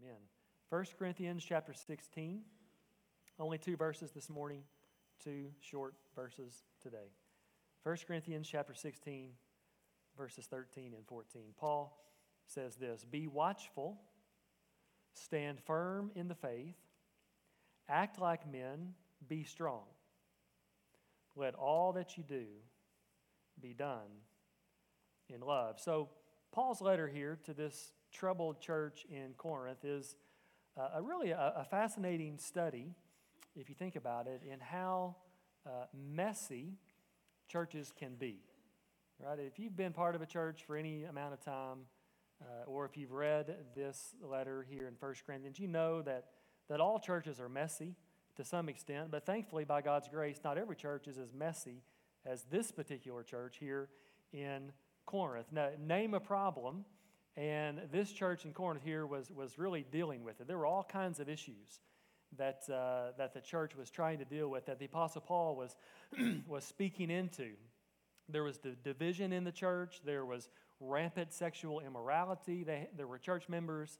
in. 1 Corinthians chapter 16, only 2 verses this morning, 2 short verses today. 1 Corinthians chapter 16, verses 13 and 14. Paul says this, "Be watchful, stand firm in the faith, act like men, be strong. Let all that you do be done in love." So Paul's letter here to this troubled church in Corinth is really a fascinating study, if you think about it, in how messy churches can be. Right? If you've been part of a church for any amount of time, or if you've read this letter here in 1 Corinthians, you know that all churches are messy to some extent, but thankfully, by God's grace, not every church is as messy as this particular church here in Corinth. Now, name a problem, and this church in Corinth here was really dealing with it. There were all kinds of issues that the church was trying to deal with, that the Apostle Paul was speaking into. There was the division in the church. There was rampant sexual immorality. There were church members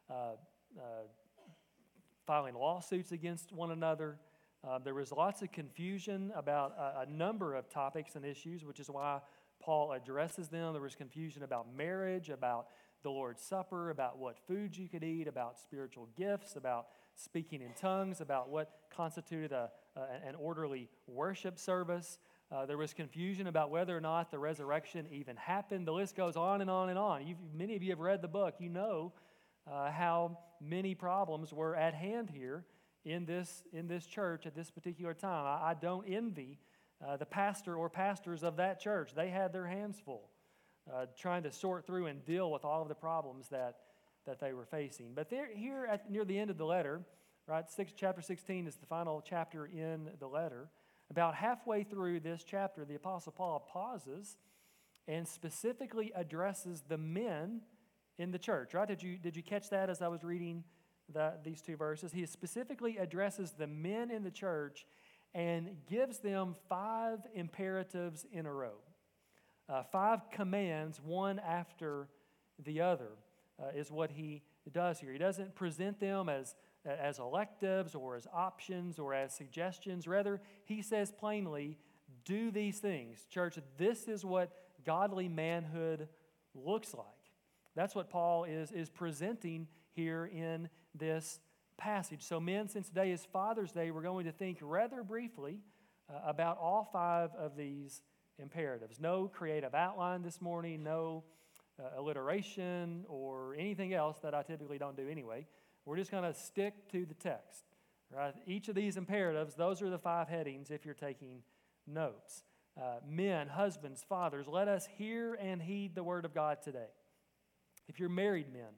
filing lawsuits against one another. There was lots of confusion about a number of topics and issues, which is why Paul addresses them. There was confusion about marriage, about the Lord's Supper, about what foods you could eat, about spiritual gifts, about speaking in tongues, about what constituted an orderly worship service. There was confusion about whether or not the resurrection even happened. The list goes on and on and on. Many of you have read the book. You know how many problems were at hand here in this church at this particular time. I don't envy the pastor or pastors of that church. They had their hands full trying to sort through and deal with all of the problems that they were facing. But here near the end of the letter, right, chapter 16 is the final chapter in the letter. About halfway through this chapter, the Apostle Paul pauses and specifically addresses the men in the church. Right? Did you catch that as I was reading these 2 verses? He specifically addresses the men in the church and gives them 5 imperatives in a row. 5 commands, one after the other, is what he does here. He doesn't present them as electives or as options or as suggestions. Rather, he says plainly, do these things. Church, this is what godly manhood looks like. That's what Paul is presenting here in this passage. So men, since today is Father's Day, we're going to think rather briefly about all 5 of these imperatives. No creative outline this morning, no alliteration or anything else that I typically don't do anyway. We're just going to stick to the text. Right? Each of these imperatives, those are the 5 headings if you're taking notes. Men, husbands, fathers, let us hear and heed the word of God today. If you're married men,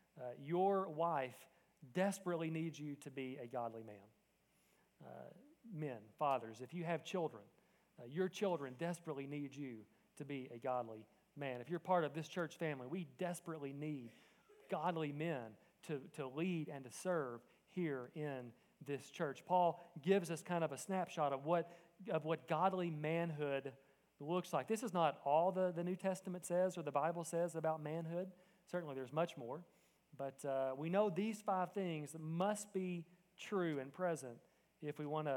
your wife desperately needs you to be a godly man. Men, fathers, if you have children, your children desperately need you to be a godly man. If you're part of this church family, we desperately need godly men to lead and to serve here in this church. Paul gives us kind of a snapshot of what godly manhood looks like. This is not all the New Testament says or the Bible says about manhood. Certainly there's much more. But we know these 5 things must be true and present if we want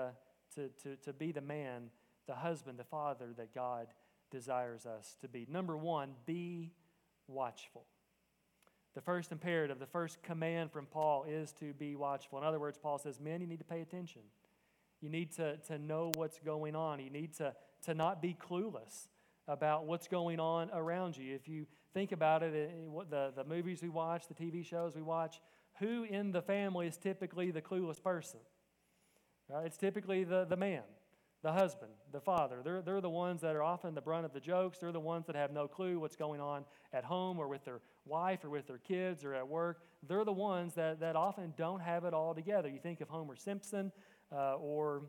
to be the man, the husband, the father that God desires us to be. Number 1, be watchful. The first imperative, the first command from Paul is to be watchful. In other words, Paul says, men, you need to pay attention. You need to know what's going on. You need to not be clueless about what's going on around you. If you think about it, the movies we watch, the TV shows we watch, who in the family is typically the clueless person? Right? It's typically the man, the husband, the father. They're the ones that are often the brunt of the jokes. They're the ones that have no clue what's going on at home or with their wife or with their kids or at work. They're the ones that often don't have it all together. You think of Homer Simpson or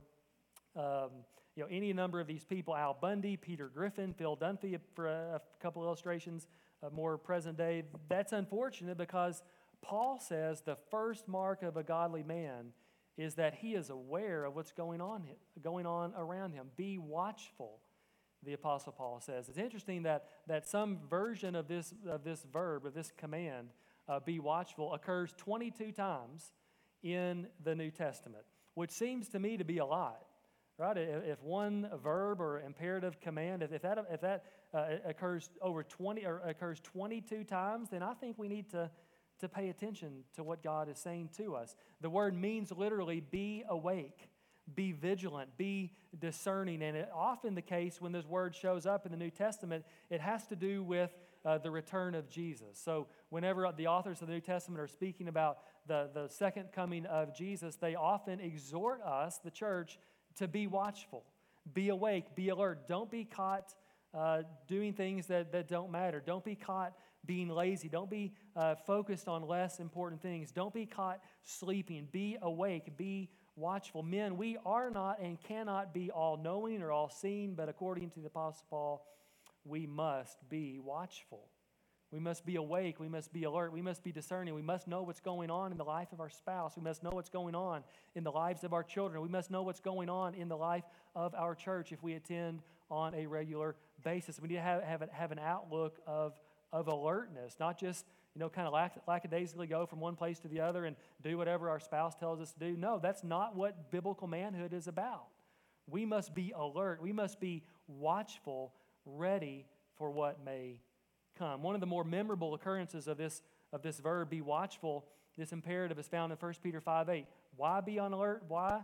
any number of these people, Al Bundy, Peter Griffin, Phil Dunphy, for a couple illustrations more present day. That's unfortunate because Paul says the first mark of a godly man is that he is aware of what's going on around him. Be watchful, the Apostle Paul says. It's interesting that some version of this verb, of this command, be watchful, occurs 22 times in the New Testament, which seems to me to be a lot. Right? If one verb or imperative command, if that occurs over 20 or occurs 22 times, then I think we need to pay attention to what God is saying to us. The word means literally be awake, be vigilant, be discerning. And often the case when this word shows up in the New Testament, it has to do with the return of Jesus. So whenever the authors of the New Testament are speaking about the second coming of Jesus, they often exhort us, the church, to be watchful, be awake, be alert. Don't be caught doing things that don't matter. Don't be caught being lazy. Don't be focused on less important things. Don't be caught sleeping. Be awake, be watchful. Men, we are not and cannot be all-knowing or all-seeing, but according to the Apostle Paul, we must be watchful. We must be awake. We must be alert. We must be discerning. We must know what's going on in the life of our spouse. We must know what's going on in the lives of our children. We must know what's going on in the life of our church if we attend on a regular basis. We need to have an outlook of alertness, not just kind of lackadaisically go from one place to the other and do whatever our spouse tells us to do. No, that's not what biblical manhood is about. We must be alert. We must be watchful, ready for what may come. One of the more memorable occurrences of this verb, be watchful, this imperative is found in 1 Peter 5:8. Why be on alert? Why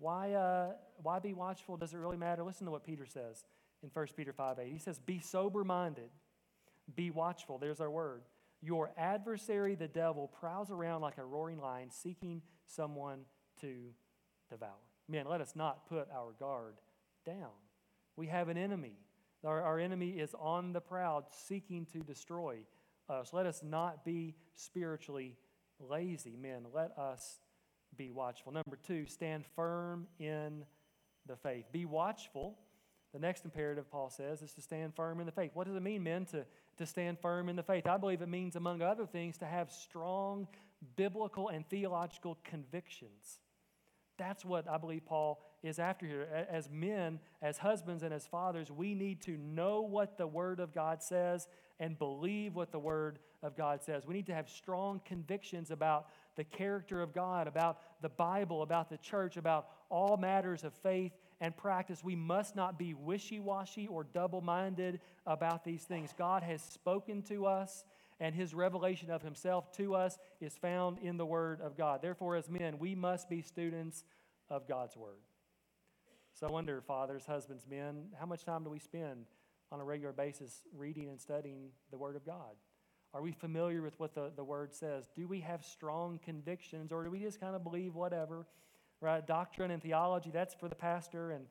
be watchful? Does it really matter? Listen to what Peter says in 1 Peter 5:8. He says, be sober-minded, be watchful. There's our word. Your adversary, the devil, prowls around like a roaring lion, seeking someone to devour. Man, let us not put our guard down. We have an enemy. Our enemy is on the prowl, seeking to destroy us. Let us not be spiritually lazy. Men, let us be watchful. Number 2, stand firm in the faith. Be watchful. The next imperative, Paul says, is to stand firm in the faith. What does it mean, men, to stand firm in the faith? I believe it means, among other things, to have strong biblical and theological convictions. That's what I believe Paul is after here. As men, as husbands, and as fathers, we need to know what the Word of God says and believe what the Word of God says. We need to have strong convictions about the character of God, about the Bible, about the church, about all matters of faith and practice. We must not be wishy-washy or double-minded about these things. God has spoken to us, and His revelation of Himself to us is found in the Word of God. Therefore, as men, we must be students of God's Word. So I wonder, fathers, husbands, men, how much time do we spend on a regular basis reading and studying the Word of God? Are we familiar with what the Word says? Do we have strong convictions, or do we just kind of believe whatever? Right? Doctrine and theology, that's for the pastor and,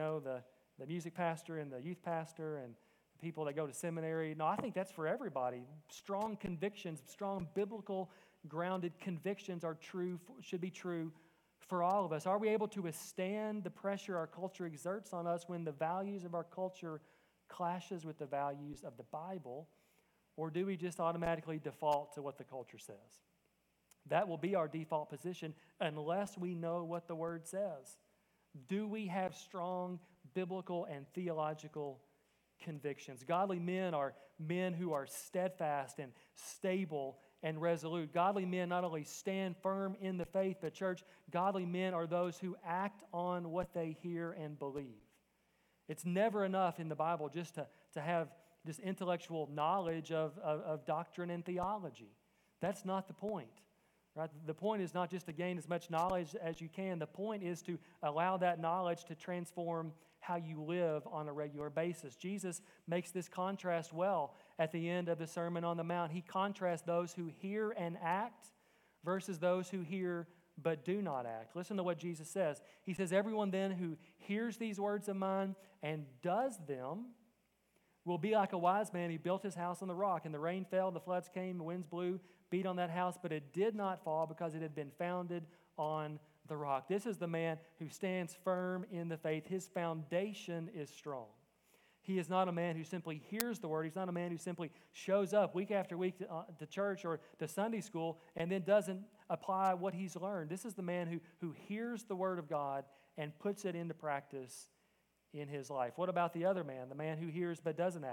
the music pastor and the youth pastor and people that go to seminary. No, I think that's for everybody. Strong convictions, strong biblical grounded convictions should be true for all of us. Are we able to withstand the pressure our culture exerts on us when the values of our culture clashes with the values of the Bible? Or do we just automatically default to what the culture says? That will be our default position unless we know what the Word says. Do we have strong biblical and theological convictions? Godly men are men who are steadfast and stable and resolute. Godly men not only stand firm in the faith, but church, godly men are those who act on what they hear and believe. It's never enough in the Bible just to have this intellectual knowledge of doctrine and theology. That's not the point. Right? The point is not just to gain as much knowledge as you can. The point is to allow that knowledge to transform how you live on a regular basis. Jesus makes this contrast well at the end of the Sermon on the Mount. He contrasts those who hear and act versus those who hear but do not act. Listen to what Jesus says. He says, everyone then who hears these words of mine and does them will be like a wise man who built his house on the rock, and the rain fell, the floods came, the winds blew, beat on that house, but it did not fall because it had been founded on the rock. This is the man who stands firm in the faith. His foundation is strong. He is not a man who simply hears the word. He's not a man who simply shows up week after week to church or to Sunday school and then doesn't apply what he's learned. This is the man who hears the word of God and puts it into practice in his life. What about the other man, the man who hears but doesn't act?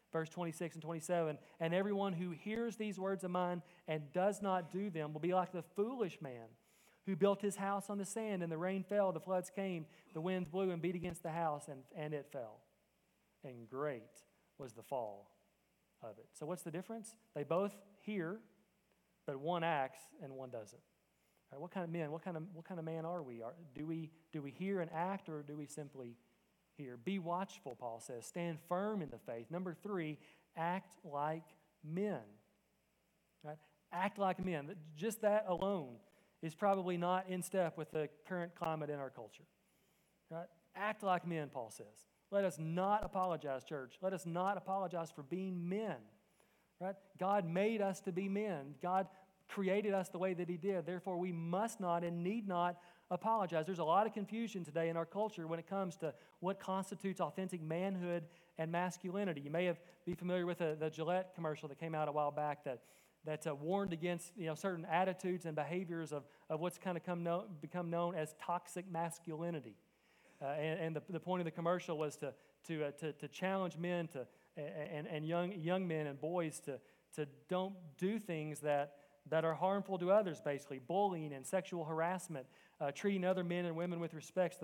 verse 26 and 27. And everyone who hears these words of mine and does not do them will be like the foolish man who built his house on the sand, and the rain fell, the floods came, the winds blew and beat against the house, and it fell. And great was the fall of it. So what's the difference? They both hear, but one acts and one doesn't. All right, what kind of men, what kind of man are we? Do we hear and act, or do we simply hear? Be watchful, Paul says. Stand firm in the faith. Number 3, act like men. Right? Act like men. Just that alone is probably not in step with the current climate in our culture. Right? Act like men, Paul says. Let us not apologize, church. Let us not apologize for being men. Right? God made us to be men. God created us the way that He did. Therefore, we must not and need not apologize. There's a lot of confusion today in our culture when it comes to what constitutes authentic manhood and masculinity. You may be familiar with the Gillette commercial that came out a while back that warned against certain attitudes and behaviors of what's kind of become known as toxic masculinity. And the point of the commercial was to challenge men and young men and boys to don't do things that are harmful to others, basically bullying and sexual harassment, treating other men and women with disrespect.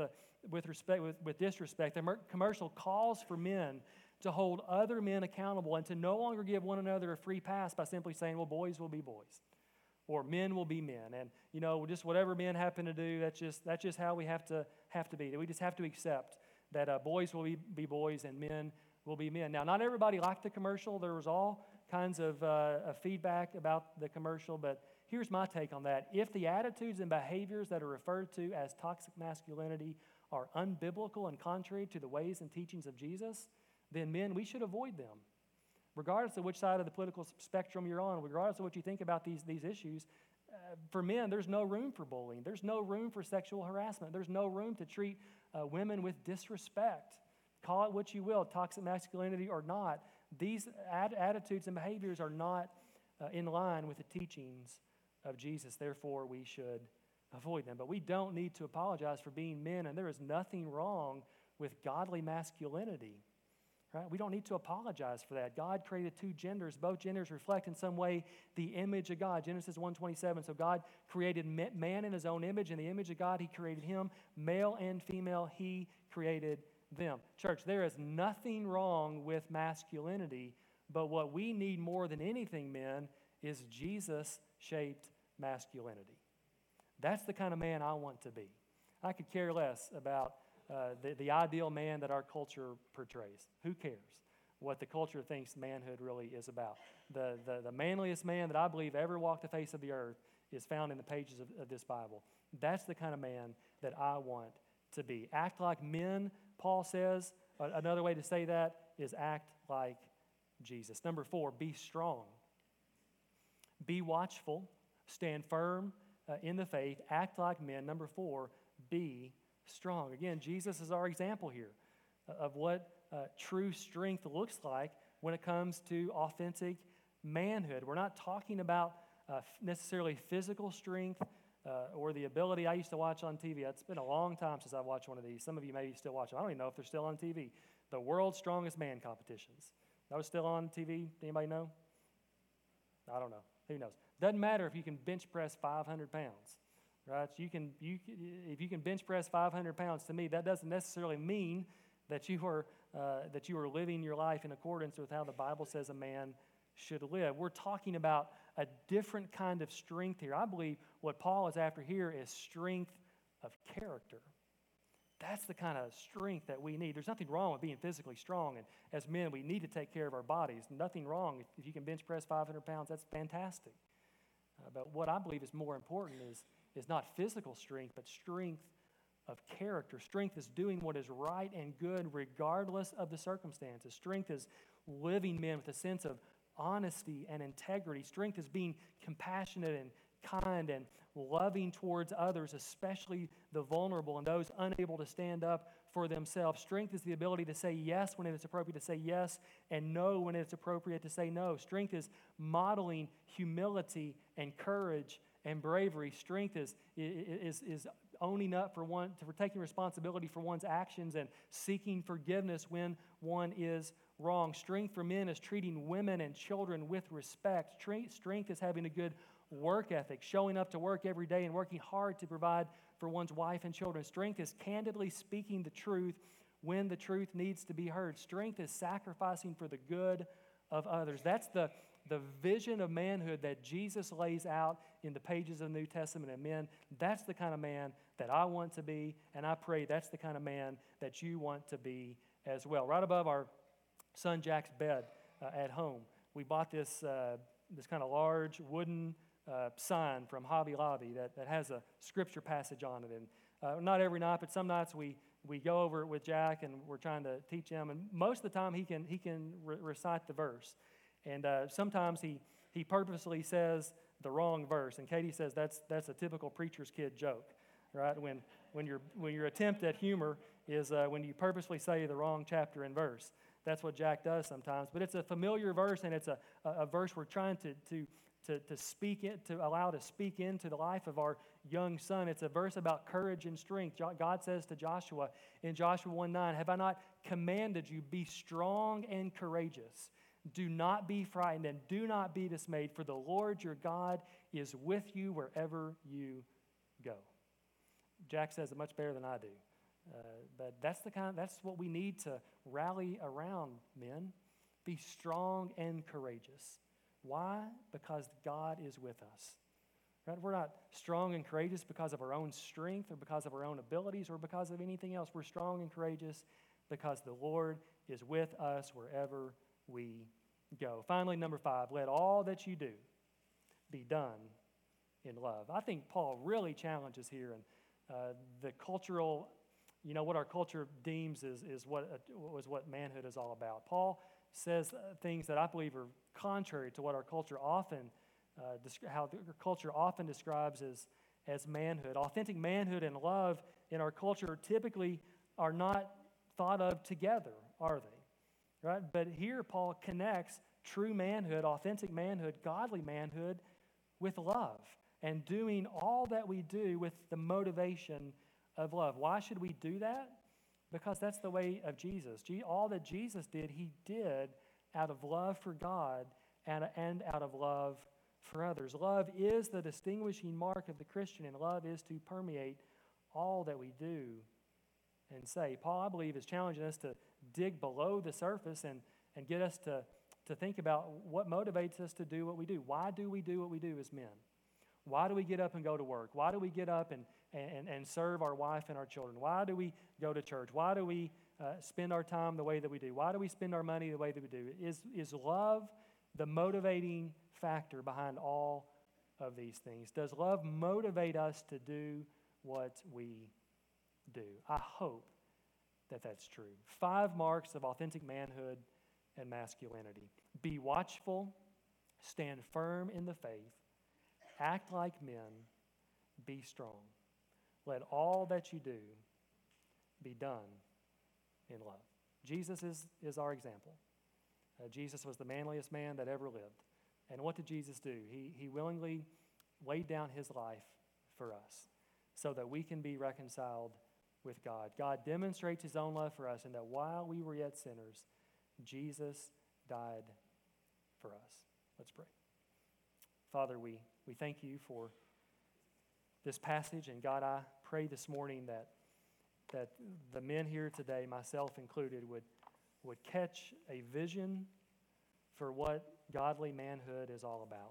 The commercial calls for men to hold other men accountable and to no longer give one another a free pass by simply saying, well, boys will be boys, or men will be men, and just whatever men happen to do, that's just how we have to be. We just have to accept that boys will be boys and men will be men. Now, not everybody liked the commercial. There was all kinds of feedback about the commercial, but here's my take on that. If the attitudes and behaviors that are referred to as toxic masculinity are unbiblical and contrary to the ways and teachings of Jesus, then men, we should avoid them. Regardless of which side of the political spectrum you're on, regardless of what you think about these issues, for men, there's no room for bullying. There's no room for sexual harassment. There's no room to treat women with disrespect. Call it what you will, toxic masculinity or not. These attitudes and behaviors are not in line with the teachings of Jesus. Therefore, we should avoid them. But we don't need to apologize for being men, and there is nothing wrong with godly masculinity. Right? We don't need to apologize for that. God created two genders. Both genders reflect in some way the image of God. Genesis 1:27. So God created man in His own image. In the image of God, He created him. Male and female, He created them. Church, there is nothing wrong with masculinity, but what we need more than anything, men, is Jesus-shaped masculinity. That's the kind of man I want to be. I could care less about the ideal man that our culture portrays. Who cares what the culture thinks manhood really is about? The manliest man that I believe ever walked the face of the earth is found in the pages of this Bible. That's the kind of man that I want to be. Act like men, Paul says. Another way to say that is act like Jesus. Number 4, be strong. Be watchful. Stand firm in the faith. Act like men. Number 4, be strong. Again, Jesus is our example here of what true strength looks like when it comes to authentic manhood. We're not talking about necessarily physical strength or the ability. I used to watch on TV. It's been a long time since I've watched one of these. Some of you maybe still watch them. I don't even know if they're still on TV. The World's Strongest Man competitions. That was still on TV. Anybody know? I don't know. Who knows? Doesn't matter if you can bench press 500 pounds. Right? If you can bench press 500 pounds, to me, that doesn't necessarily mean that you are living your life in accordance with how the Bible says a man should live. We're talking about a different kind of strength here. I believe what Paul is after here is strength of character. That's the kind of strength that we need. There's nothing wrong with being physically strong, and as men, we need to take care of our bodies. Nothing wrong. If you can bench press 500 pounds, that's fantastic. But what I believe is more important is not physical strength, but strength of character. Strength is doing what is right and good regardless of the circumstances. Strength is living men with a sense of honesty and integrity. Strength is being compassionate and kind and loving towards others, especially the vulnerable and those unable to stand up for themselves. Strength is the ability to say yes when it is appropriate to say yes and no when it's appropriate to say no. Strength is modeling humility and courage and bravery. Strength is owning up for taking responsibility for one's actions and seeking forgiveness when one is wrong. Strength for men is treating women and children with respect. Strength is having a good work ethic, showing up to work every day and working hard to provide for one's wife and children. Strength is candidly speaking the truth when the truth needs to be heard. Strength is sacrificing for the good of others. That's the vision of manhood that Jesus lays out in the pages of the New Testament. And men, that's the kind of man that I want to be, and I pray that's the kind of man that you want to be as well. Right above our son Jack's bed at home, we bought this kind of large wooden sign from Hobby Lobby that has a scripture passage on it. And not every night, but some nights we go over it with Jack, and we're trying to teach him. And most of the time he can recite the verse. And sometimes he purposely says the wrong verse. And Katie says that's a typical preacher's kid joke, right? When your attempt at humor is when you purposely say the wrong chapter and verse. That's what Jack does sometimes. But it's a familiar verse, and it's a verse we're trying to speak it, to allow to speak into the life of our young son. It's a verse about courage and strength. God says to Joshua in Joshua 1:9, "Have I not commanded you, be strong and courageous? Do not be frightened and do not be dismayed, for the Lord your God is with you wherever you go." Jack says it much better than I do. But that's what we need to rally around, men. Be strong and courageous. Why? Because God is with us. Right? We're not strong and courageous because of our own strength or because of our own abilities or because of anything else. We're strong and courageous because the Lord is with us wherever we go. Finally, number 5, let all that you do be done in love. I think Paul really challenges here, and the cultural, what our culture deems is what manhood is all about. Paul says things that I believe are contrary to what our culture often describes as manhood. Authentic manhood and love in our culture typically are not thought of together, are they? Right? But here Paul connects true manhood, authentic manhood, godly manhood with love, and doing all that we do with the motivation of love. Why should we do that? Because that's the way of Jesus. All that Jesus did, he did out of love for God and out of love for others. Love is the distinguishing mark of the Christian, and love is to permeate all that we do and say. Paul, I believe, is challenging us to dig below the surface and get us to think about what motivates us to do what we do. Why do we do what we do as men? Why do we get up and go to work? Why do we get up and serve our wife and our children? Why do we go to church? Why do we spend our time the way that we do? Why do we spend our money the way that we do? Is love the motivating factor behind all of these things? Does love motivate us to do what we do? I hope that that's true. 5 marks of authentic manhood and masculinity. Be watchful, stand firm in the faith, act like men, be strong. Let all that you do be done in love. Jesus is our example. Jesus was the manliest man that ever lived. And what did Jesus do? He willingly laid down his life for us so that we can be reconciled with God. God demonstrates his own love for us, and that while we were yet sinners, Jesus died for us. Let's pray. Father, we thank you for this passage, and God, I pray this morning that the men here today, myself included, would catch a vision for what godly manhood is all about.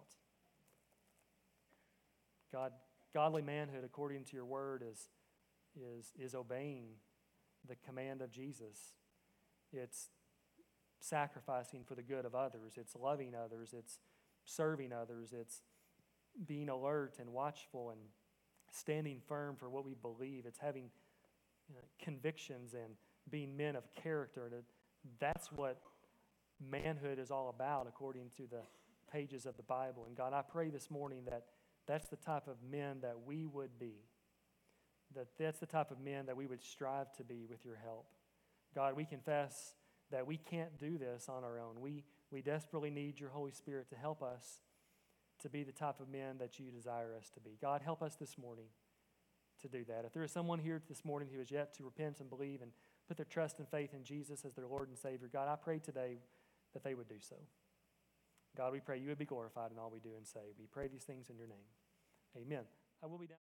God, godly manhood, according to your word, is obeying the command of Jesus. It's sacrificing for the good of others. It's loving others. It's serving others. It's being alert and watchful and standing firm for what we believe. It's having convictions and being men of character. That's what manhood is all about, according to the pages of the Bible. And God, I pray this morning that that's the type of men that we would be. That's the type of men that we would strive to be with your help. God, we confess that we can't do this on our own. We desperately need your Holy Spirit to help us to be the type of men that you desire us to be. God, help us this morning to do that. If there is someone here this morning who has yet to repent and believe and put their trust and faith in Jesus as their Lord and Savior, God, I pray today that they would do so. God, we pray you would be glorified in all we do and say. We pray these things in your name. Amen. I will be down.